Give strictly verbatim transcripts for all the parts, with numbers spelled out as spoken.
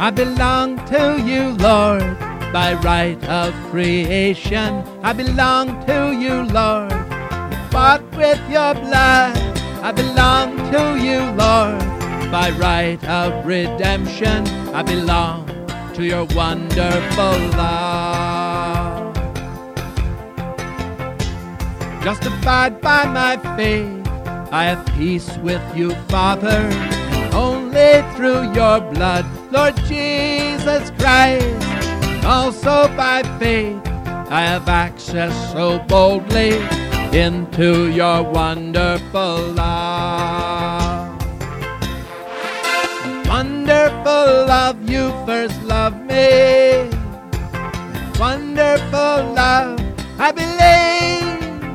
I belong to you, Lord, by right of creation. I belong to you, Lord, bought with your blood. I belong to you, Lord, by right of redemption. I belong to your wonderful love. Justified by my faith, I have peace with you, Father, and only through your blood, Lord Jesus Christ. And also by faith, I have access so boldly into your wonderful love. Wonderful love, you first loved me. Wonderful love, I believe.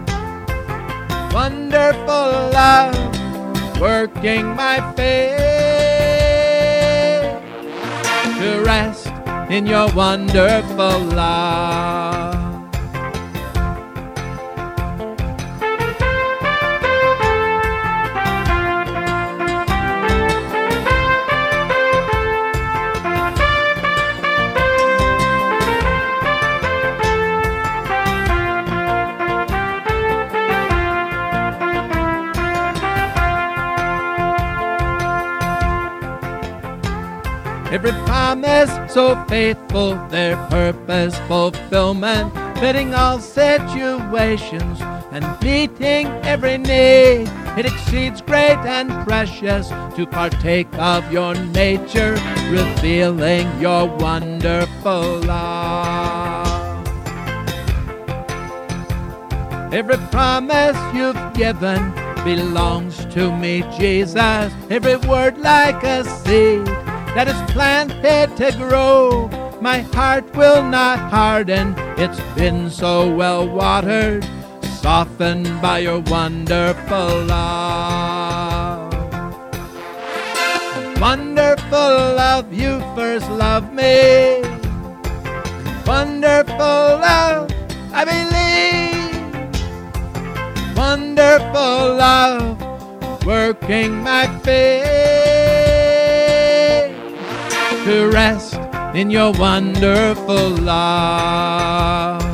Wonderful love, working my faith to rest in your wonderful love. Every promise so faithful, their purpose fulfillment, fitting all situations and meeting every need. It exceeds great and precious to partake of your nature, revealing your wonderful love. Every promise you've given belongs to me, Jesus. Every word like a seed that is planted to grow. My heart will not harden. It's been so well watered, softened by your wonderful love. Wonderful love, you first loved me. Wonderful love, I believe. Wonderful love, working my faith to rest in your wonderful love.